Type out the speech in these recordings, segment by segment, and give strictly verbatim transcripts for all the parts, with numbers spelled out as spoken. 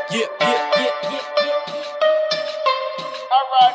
Yeah, yeah, yeah, yeah, yeah, yeah. Alright.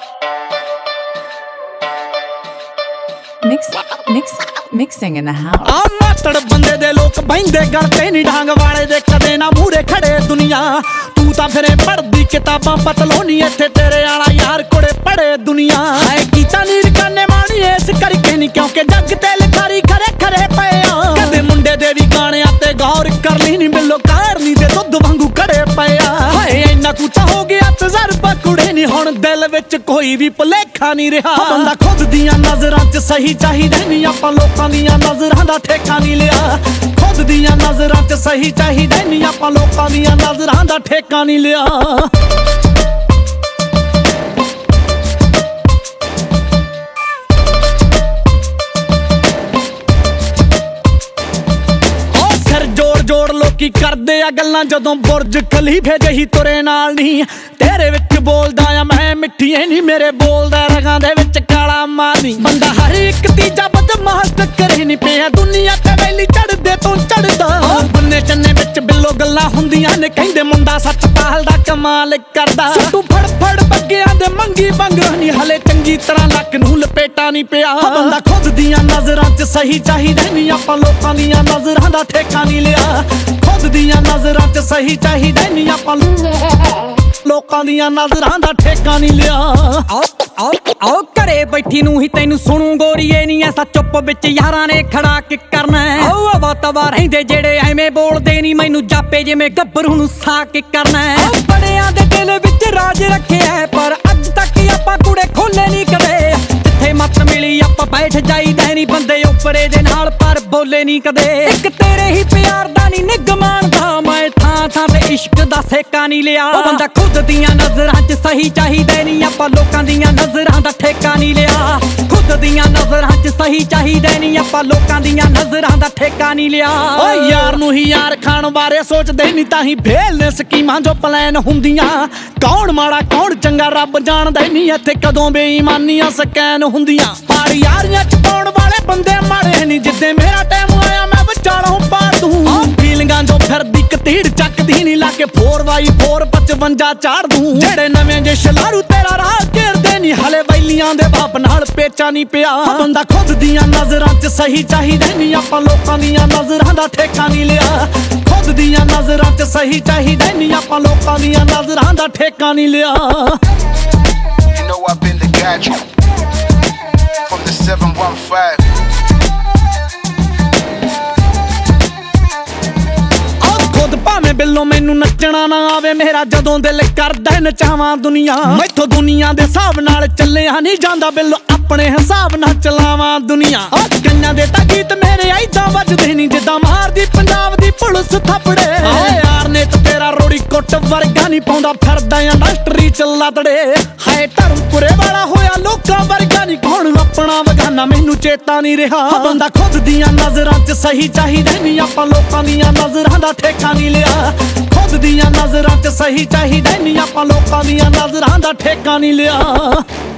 Mix, mix, mixing in the house. ਆ ਮਾਤੜ ਬੰਦੇ ਦੇ ਲੋਕ ਬੈਂਦੇ ਗਲ ਤੇ ਨਹੀਂ ਡਾਂਗ ਵਾਲੇ ਦੇ ਕਦੇ ਨਾ ਮੂਰੇ ਖੜੇ ਦੁਨੀਆ ਤੂੰ ਤਾਂ ਫਿਰੇ ਪੜਦੀ ਕਿਤਾਬਾਂ ਪਤਲੋਨੀ ਇੱਥੇ ਤੇਰੇ ਵਾਲਾ ਯਾਰ ਕੋੜੇ ਪੜੇ ਦੁਨੀਆ ਹੈ ਕੀਤਾ ਨੀ ਰਕਾਨੇ ਮਾਣੀ ਇਸ ਕਰਕੇ ਨਹੀਂ ਕਿਉਂਕਿ ਜੱਗ ਤੇ ਲਿਖਾਰੀ ਖਰੇ ਖਰੇ ਪਏ ਆ ਕਦੇ ਮੁੰਡੇ ਦੇ ਵੀ ਗਾਣਿਆਂ ਤੇ ਗੌਰ ਕਰ ਲਈ ਨਹੀਂ ਬਿੱਲੋ ਕਾਰਨੀ ਦੇ ਦੁੱਧ ਵਾਂਗੂ ਖੜੇ ਪਏ ਆ ਹਾਏ ਇੰਨਾ ਕੁ ਤਾਂ ਹੋ ਗਿਆ ਤਜਰਬਾ ਕੁੜੇ ਨਹੀਂ ਹੁਣ ਦਿਲ ਵਿੱਚ ਕੋਈ ਵੀ ਭੁਲੇਖਾ ਨਹੀਂ ਰਿਹਾ ਬੰਦਾ ਖੁਦ ਦੀਆਂ ਨਜ਼ਰਾਂ 'ਚ ਸਹੀ ਚਾਹੀਦਾ ਨਹੀਂ ਆਪਾਂ ਲੋਕਾਂ ਦੀਆਂ ਨਜ਼ਰਾਂ ਦਾ ਠੇਕਾ ਨਹੀਂ ਲਿਆ ਖੁਦ ਦੀਆਂ ਨਜ਼ਰਾਂ 'ਚ ਸਹੀ ਚਾਹੀਦਾ ਨਹੀਂ ਆਪਾਂ ਲੋਕਾਂ ਦੀਆਂ ਨਜ਼ਰਾਂ ਦਾ ਠੇਕਾ ਨਹੀਂ ਲਿਆ ਜੋੜ ਲੋਕੀ ਕਰਦੇ ਆ ਗੱਲਾਂ ਜਦੋਂ ਬੁਰਜ ਖਲੀਫੇ ਜਹੀ ਤੁਰੇ ਨਾਲ ਨਹੀਂ ਤੇਰੇ ਵਿੱਚ ਬੋਲਦਾ ਆ ਮੈਂ ਮਿੱਠੀਏ ਨਹੀਂ ਮੇਰੇ ਬੋਲਦਾ ਰਗਾਂ ਦੇ ਵਿੱਚ ਕਾਲਾ ਮਾਨੀ ਬੰਦਾ ਹਰ ਇੱਕ ਤੀਜਾ ਬਦਮਾਸ਼ ਟੱਕਰੇ ਨਹੀਂ ਪਿਆ ਦੁਨੀਆ ਤੇ ਵੈਲੀ ਚੜਦੇ ਤੋਂ ਚੜਦਾ ਬੰਨੇ ਚੰਨੇ ਵਿੱਚ ਬਿੱਲੋ ਗੱਲਾਂ ਹੁੰਦੀਆਂ ਨੇ ਕਹਿੰਦੇ ਮੁੰਡਾ ਸੱਤ ਪਾਲ ਦਾ ਕਮਾਲ ਕਰਦਾ ਤੂੰ ਫੜ ਫੜ ਬੱਗਿਆਂ ਦੇ ਮੰਗੀ ਬੰਗਰਾ ਨਹੀਂ ਹਲੇ ਚੰਗੀ ਤਰ੍ਹਾਂ ਲੱਕ ਨੂੰ ਲਪੇਟਾ ਨਹੀਂ ਪਿਆ ਬੰਦਾ ਖੁਦ ਦੀਆਂ ਨਜ਼ਰਾਂ 'ਚ ਸਹੀ ਚਾਹੀਦਾ ਨਹੀਂ ਆਪਾਂ ਲੋਕਾਂ ਦੀਆਂ ਨਜ਼ਰਾਂ ਦਾ ਠੇਕਾ ਨਹੀਂ ਲਿਆ ਖੁਦ ਦੀਆਂ ਨਜ਼ਰਾਂ 'ਚ ਸਹੀ ਚਾਹੀਦਾ ਨਹੀਂ ਆਪਾਂ ਲੋਕਾਂ ਦੀਆਂ ਨਜ਼ਰਾਂ ਦਾ ਠੇਕਾ ਨਹੀਂ ਲਿਆ ਆਓ ਆਓ ਆਓ ਘਰੇ ਬੈਠੀ ਨੂੰ ਹੀ ਤੈਨੂੰ ਸੁਣੂ ਗੋਰੀਏ ਨਹੀਂ ਐਸਾ ਚੁੱਪ ਵਿੱਚ ਯਾਰਾਂ ਨੇ ਖੜਾ ਕਿ ਕਰਨਾ ਆਓ ਆਵਾ ਤਵਾ ਰਹਿੰਦੇ ਜਿਹੜੇ ਐਵੇਂ ਬੋਲਦੇ ਨਹੀਂ ਮੈਨੂੰ ਜਾਪੇ ਜਿਵੇਂ ਗੱਭਰੂ ਨੂੰ ਸਾ ਕੇ ਕਰਨਾ ਬੜਿਆਂ ਦੇ ਦਿਲ ਵਿੱਚ ਰਾਜ ਰੱਖਿਆ ਪਰ ਅੱਜ ਤੱਕ ਆਪਾਂ ਕੁੜੇ ਖੋਲੇ ਨਹੀਂ ਕਦੇ ਜਿੱਥੇ ਮੱਤ ਮਿਲੀ ਆਪਾਂ ਬੈਠ ਜਾਈਦਾ ਨਹੀਂ ਬੰਦੇ ਉੱਪਰੇ ਦੇ ਨਾਲ ਪਰ ਬੋਲੇ ਨਹੀਂ ਕਦੇ ਇੱਕ ਤੇਰੇ ਹੀ ਪਿਆਰ ਦਾ ਨਹੀਂ ਨਿਗਮਾਨ ਦਾ ਮੈਂ ਥਾਂ ਥਾਂ ਤੇ ਇਸ਼ਕ ਦਾ ਸੇਕਾ ਨਹੀਂ ਲਿਆ ਉਹ ਬੰਦਾ ਖੁਦ ਦੀਆਂ ਨਜ਼ਰਾਂ 'ਚ ਸਹੀ ਚਾਹੀਦਾ ਨਹੀਂ ਆਪਾਂ ਲੋਕਾਂ ਦੀਆਂ ਨਜ਼ਰਾਂ ਦਾ ਠੇਕਾ ਨਹੀਂ ਲਿਆ ਖੁਦ ਦੀਆਂ ਨਜ਼ਰਾਂ 'ਚ ਸਹੀ ਚਾਹੀਦਾ ਨਹੀਂ ਆਪਾਂ ਲੋਕਾਂ ਦੀਆਂ ਨਜ਼ਰਾਂ ਦਾ ਠੇਕਾ ਨਹੀਂ ਲਿਆ ਓ ਯਾਰ ਨੂੰ ਹੀ ਯਾਰ ਖਾਣ ਬਾਰੇ ਸੋਚਦੇ ਨਹੀਂ ਤਾਂ ਹੀ ਫੇਲ ਨੇ ਸਕੀਮਾਂ ਜੋ ਪਲਾਨ ਹੁੰਦੀਆਂ ਕੌਣ ਮਾੜਾ ਕੌਣ ਚੰਗਾ ਰੱਬ ਜਾਣਦਾ ਨਹੀਂ ਇੱਥੇ ਕਦੋਂ ਬੇਈਮਾਨੀਆਂ ਸਕੈਨ ਹੁੰਦੀਆਂ ਪਾੜ ਯਾਰੀਆਂ 'ਚ ਪਾਉਣ ਵਾਲੇ ਬੰਦੇ ਮਾੜੇ ਨਹੀਂ ਜਿੱਦੇ ਮੇਰਾ ਟਾਈਮ ਆਇਆ ਮੈਂ ਵਿਚਾਲੋਂ ਪਾੜ ਦੂੰ ਫੀਲਿੰਗਾਂ ਜੋ ਫਿਰਦੀ ਕਤੀੜ ਚੱਕਦੀ ਨਹੀਂ ਲਾ ਕੇ ਫੋਰ ਬਾਈ ਫੋਰ ਪਚਵੰਜਾ ਚਾੜ ਦੂੰ ਜਿਹੜੇ ਨਵੇਂ ਜੇ ਸ਼ਲਾਰੂ ਤੇਰਾ ਰਾਹ ਘੇਰਦੇ ਨਹੀਂ ਹਲੇ ਵੈਲੀਆਂ ਦੇ ਬਾਪ ਨਾਲ ਪੇਚਾ ਨਹੀਂ ਪਿਆ ਬੰਦਾ ਖੁਦ ਦੀਆਂ ਨਜ਼ਰਾਂ 'ਚ ਸਹੀ ਚਾਹੀਦਾ ਨਹੀਂ ਆਪਾਂ ਲੋਕਾਂ ਦੀਆਂ ਨਜ਼ਰਾਂ ਦਾ ਠੇਕਾ ਨਹੀਂ ਲਿਆ ਖੁਦ ਦੀਆਂ ਨਜ਼ਰਾਂ 'ਚ ਸਹੀ ਚਾਹੀਦਾ ਨਹੀਂ ਆਪਾਂ ਲੋਕਾਂ ਦੀਆਂ ਨਜ਼ਰਾਂ ਦਾ ਠੇਕਾ ਨਹੀਂ ਲਿਆ You know I've been the guy from the seven one five. ਭਾਵੇਂ ਬਿੱਲੋ ਮੈਨੂੰ ਨੱਚਣਾ ਨਾ ਆਵੇ ਮੇਰਾ ਜਦੋਂ ਦਿਲ ਕਰਦਾ ਨਚਾਵਾਂ ਦੁਨੀਆ ਮੈਥੋਂ ਦੁਨੀਆ ਦੇ ਹਿਸਾਬ ਨਾਲ ਚੱਲਿਆ ਨਹੀਂ ਜਾਂਦਾ ਬਿੱਲੋ ਆਪਣੇ ਹਿਸਾਬ ਨਾਲ ਚਲਾਵਾਂ ਦੁਨੀਆ ਕਈਆਂ ਦੇ ਤਾਂ ਗੀਤ ਮੇਰੇ ਐਦਾਂ ਵੱਜਦੇ ਨਹੀਂ ਜਿੱਦਾਂ ਮਾਰਦੀ ਪੰਜਾਬ ਦੀ ਪੁਲਿਸ ਥੱਪੜੇ ਓਏ ਯਾਰ ਨੇ ਤੇ ਤੇਰਾ ਰੋੜੀ ਕੁੱਟ ਵਰਗਾ ਨਹੀਂ ਪਾਉਂਦਾ ਫਿਰਦਾ ਇੰਡਸਟਰੀ ਚ ਲੱਦੜੇ ਹਾਏ ਧਰਮਪੁਰੇ ਵਾਲਾ ਹੋਇਆ ਲੋਕਾਂ ਵਰਗਾ ਨਹੀਂ ਕੌਣ ਆਪਣਾ ਬਗਾਨਾ ਮੈਨੂੰ ਚੇਤਾ ਨਹੀਂ ਰਿਹਾ ਬੰਦਾ ਖੁਦ ਦੀਆਂ ਨਜ਼ਰਾਂ 'ਚ ਸਹੀ ਚਾਹੀਦਾ ਨਹੀਂ ਆਪਾਂ ਲੋਕਾਂ ਦੀਆਂ ਨਜ਼ਰਾਂ ਦਾ ਠੇਕਾ ਨਹੀਂ ਲਿਆ ਖੁਦ ਦੀਆਂ ਨਜ਼ਰਾਂ 'ਚ ਸਹੀ ਚਾਹੀਦਾ ਨਹੀਂ ਆਪਾਂ ਲੋਕਾਂ ਦੀਆਂ ਨਜ਼ਰਾਂ ਦਾ ਠੇਕਾ ਨਹੀਂ ਲਿਆ